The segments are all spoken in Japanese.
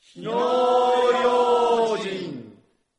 火の用心。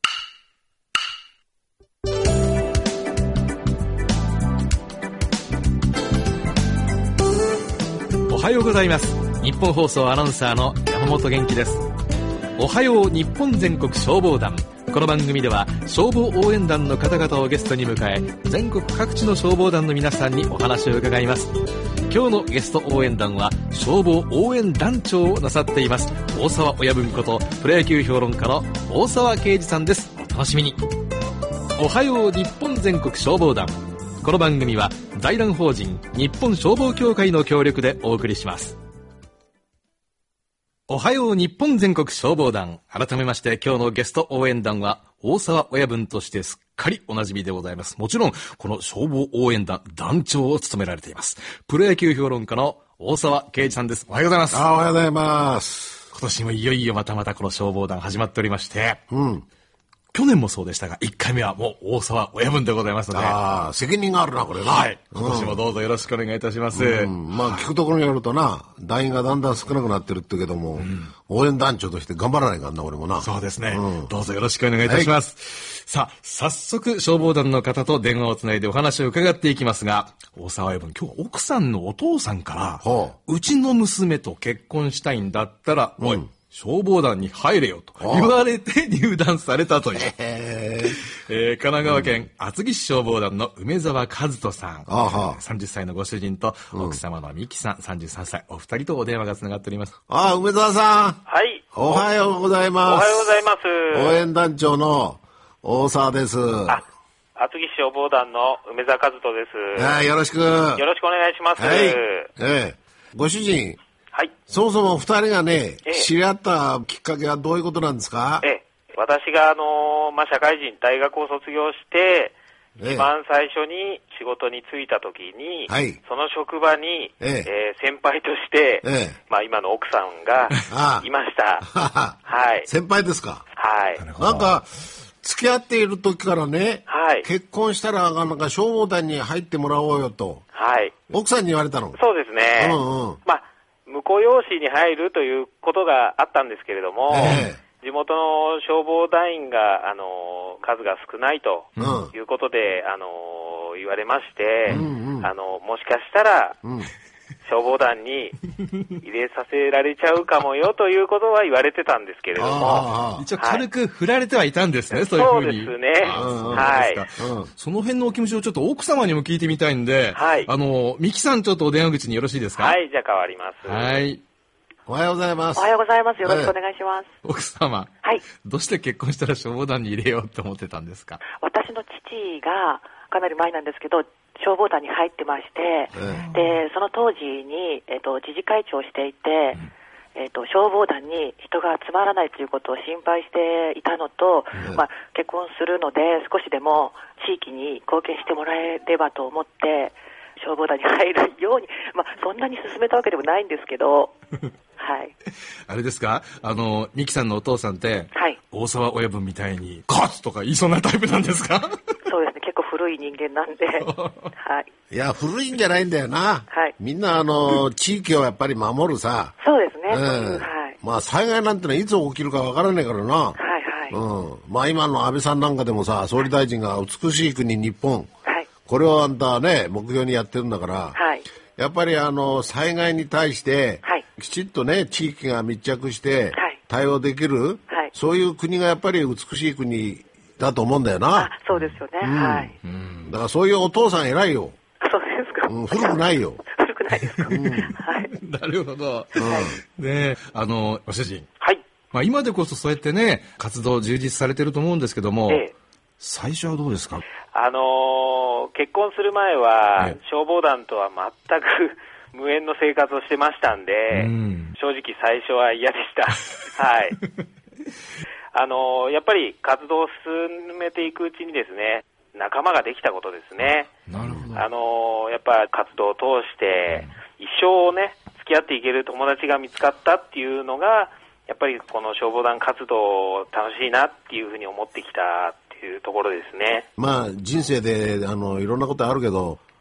おはようございます。日本放送アナウンサーの山本元気です。おはよう日本全国消防団。この番組では消防応援団の方々をゲストに迎え、全国各地の消防団の皆さんにお話を伺います。今日のゲスト応援団は消防応援団長をなさっています大沢親分ことプロ野球評論家の大沢啓二さんです。お楽しみに。おはよう日本全国消防団。この番組は財団法人日本消防協会の協力でお送りします。おはよう日本全国消防団。改めまして今日のゲスト応援団は大沢親分としてすっかりおなじみでございます。もちろんこの消防応援団団長を務められていますプロ野球評論家の大沢啓二さんです。おはようございます。 おはようございます。 今年もいよいよまたこの消防団始まっておりまして、去年もそうでしたが1回目はもう大沢親分でございますので、 責任があるなこれな。 はい、今年もどうぞよろしくお願いいたします。 聞くところによるとな、団員がだんだん少なくなってるって言うけども、応援団長として頑張らないかんな俺もな。 そうですね、どうぞよろしくお願いいたします、さあ早速消防団の方と電話をつないでお話を伺っていきますが、大沢親分、今日は奥さんのお父さんから、うちの娘と結婚したいんだったら、おい消防団に入れよと言われて入団されたという、神奈川県厚木市消防団の梅沢和人さん、30歳のご主人と奥様の美希さん33歳、お二人とお電話がつながっております。 梅沢さん。 はい。 おはようございます。 おはようございます。 応援団長の大沢です。 厚木市消防団の梅沢和人です。 よろしく。 よろしくお願いします。 はい。ご主人。 はい。 そもそも二人がね、知り合ったきっかけはどういうことなんですか？ 私が社会人、大学を卒業して、一番最初に仕事に就いた時に、その職場に、先輩として、今の奥さんがいました。はい。 先輩ですか？ はい。 なんか、付き合っている時からね、結婚したらなんか消防団に入ってもらおうよと、奥さんに言われたの？ そうですね。婿養子に入るということがあったんですけれども、地元の消防団員が数が少ないということで、言われまして、もしかしたら、消防団に入れさせられちゃうかもよということは言われてたんですけれども、 一応軽く振られてはいたんですね、そういうふうに。 そうですね。はい。 その辺のお気持ちをちょっと奥様にも聞いてみたいんで、美希さんちょっとお電話口によろしいですか？ はい、じゃあ変わります。 はい。 おはようございます。 おはようございます。よろしくお願いします。 奥様。はい。どうして結婚したら消防団に入れようって思ってたんですか？ 私の父がかなり前なんですけど、消防団に入ってまして、で、その当時に、自治会長をしていて、消防団に人が集まらないということを心配していたのと、結婚するので少しでも地域に貢献してもらえればと思って、消防団に入るように、そんなに進めたわけでもないんですけど、はい。 あれですか、美希さんのお父さんって、大沢親分みたいにカツとか言いそうなタイプなんですか？ そうですね、結構古い人間なんで、はい。 いや、古いんじゃないんだよな。みんな地域をやっぱり守るさ。 そうですね。 災害なんてのはいつ起きるかわからないからな。今の安倍さんなんかでもさ、総理大臣が美しい国日本、これをあんたね、目標にやってるんだから、やっぱり災害に対して、きちっとね、地域が密着して対応できる、そういう国がやっぱり美しい国だと思うんだよな。 そうですよね。 だからそういうお父さん偉いよ。 そうですか。 古くないよ。 古くないですか。 なるほど。ね、ご主人。 はい。 今でこそそうやってね、活動充実されてると思うんですけども、最初はどうですか？ 結婚する前は、消防団とは全く無縁の生活をしてましたんで、正直最初は嫌でした。はい。やっぱり活動を進めていくうちにですね、仲間ができたことですね。 なるほど。 やっぱ活動を通して、一生ね、付き合っていける友達が見つかったっていうのが、やっぱりこの消防団活動楽しいなっていうふうに思ってきたっていうところですね。 人生でいろんなことあるけど、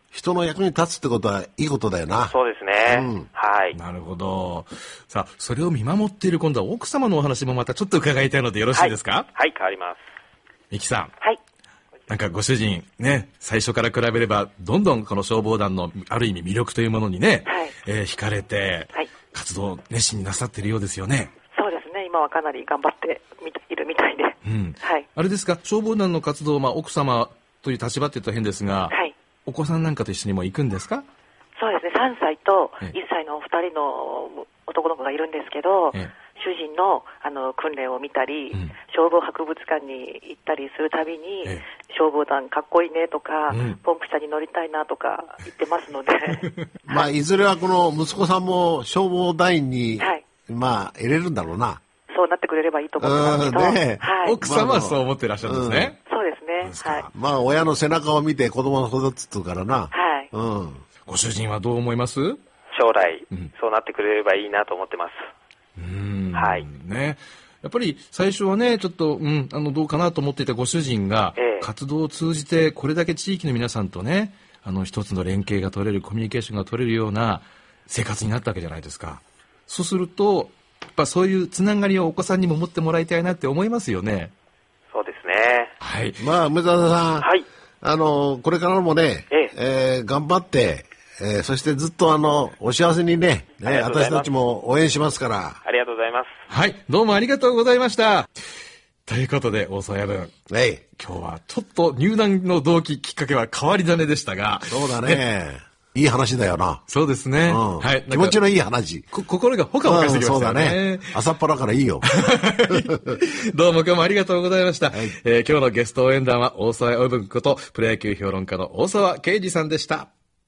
人の役に立つってことはいいことだよな。 そうですね。はい。 なるほど。さあ、それを見守っている今度は奥様のお話もまたちょっと伺いたいのでよろしいですか？ はい、変わります。 ミキさん。 はい。 なんかご主人ね、最初から比べればどんどんこの消防団のある意味魅力というものにね、惹かれて、活動を熱心になさっているようですよね。 そうですね。今はかなり頑張っているみたいで。はい。 あれですか、消防団の活動、奥様という立場って言うと変ですが、お子さんなんかと一緒にも行くんですか？ そうですね。3歳と1歳の2人の男の子がいるんですけど、主人の訓練を見たり、消防博物館に行ったりするたびに、消防団かっこいいねとか、ポンプ車に乗りたいなとか言ってますのでいずれはこの息子さんも消防団員に、入れるんだろうな。 そうなってくれればいいと思ってますけど、 奥様はそう思ってらっしゃるんですね。 そうですね。 親の背中を見て子供の育つって言うからな。 ご主人はどう思います？ 将来、そうなってくれればいいなと思ってます。はい。 ね。やっぱり最初はね、ちょっと、どうかなと思っていたご主人が、活動を通じてこれだけ地域の皆さんとね、一つの連携が取れる、コミュニケーションが取れるような生活になったわけじゃないですか。そうすると、やっぱそういうつながりをお子さんにも持ってもらいたいなって思いますよね。 そうですね。 はい。 梅沢さん。 はい。 これからもね、頑張って、そしてずっとお幸せにね、私たちも応援しますから。 ありがとうございます。 はい、どうもありがとうございました。ということで、大沢君。今日はちょっと入団の動機きっかけは変わり種でしたが。 そうだね。いい話だよな。 そうですね。はい。 気持ちのいい話。 心がほかほかしてきましたね。 そうだね。朝っぱらからいいよ。 どうも今日もありがとうございました。今日のゲスト応援団は大沢親分ことプロ野球評論家の大沢啓二さんでした。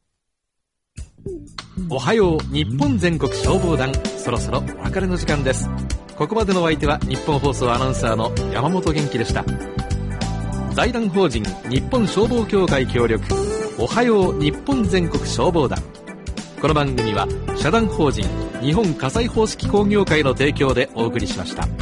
おはよう日本全国消防団、そろそろお別れの時間です。ここまでのお相手は日本放送アナウンサーの山本元気でした。財団法人日本消防協会協力、おはよう日本全国消防団。この番組は社団法人日本火災報識工業会の提供でお送りしました。